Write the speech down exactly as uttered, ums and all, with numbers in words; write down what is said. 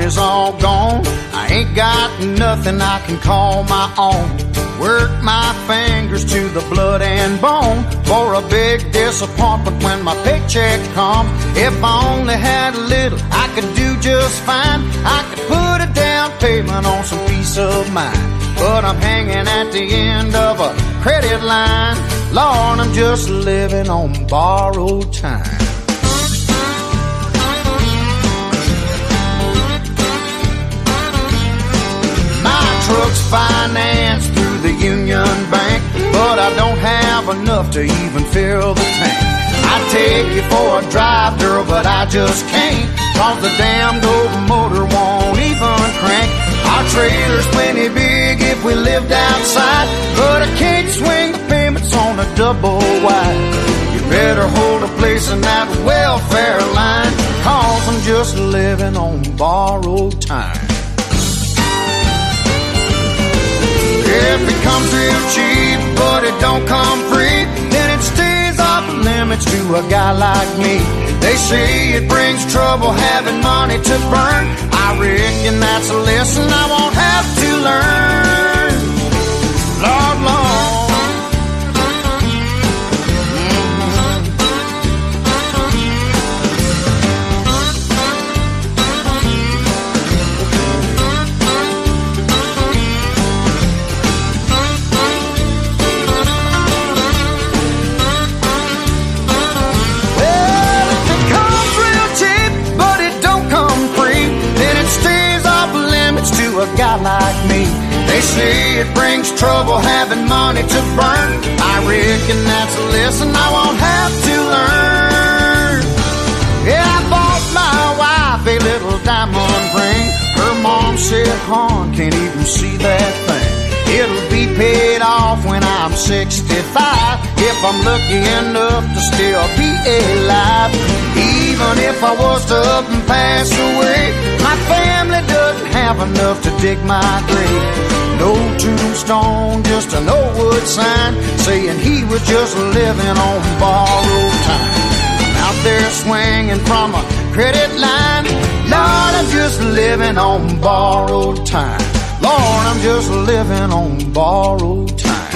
is all gone. I ain't got nothing I can call my own. Work my fingers to the blood and bone for a big disappointment when my paycheck comes. If I only had a little, I could do just fine. I could put a down payment on some peace of mind. But I'm hanging at the end of a credit line. Lord, I'm just living on borrowed time. Truck's financed through the Union Bank, but I don't have enough to even fill the tank. I'd take you for a drive, girl, but I just can't, cause the damned old motor won't even crank. Our trailer's plenty big if we lived outside, but I can't swing the payments on a double wide. You better hold a place in that welfare line, cause I'm just living on borrowed time. If it comes real cheap, but it don't come free, then it stays off limits to a guy like me. They say it brings trouble having money to burn. I reckon that's a lesson I won't have to learn. Lord, Lord. A guy like me, they say it brings trouble having money to burn. I reckon that's a lesson I won't have to learn. Yeah, I bought my wife a little diamond ring. Her mom said, hon, can't even see that thing. It'll be paid off when I'm sixty-five, if I'm lucky enough to still be alive. Even if I was to up and pass away, my family doesn't have enough to dig my grave. No tombstone, just an old wood sign saying he was just living on borrowed time. Out there swinging from a credit line, Lord, I'm just living on borrowed time. Lord, I'm just living on borrowed time.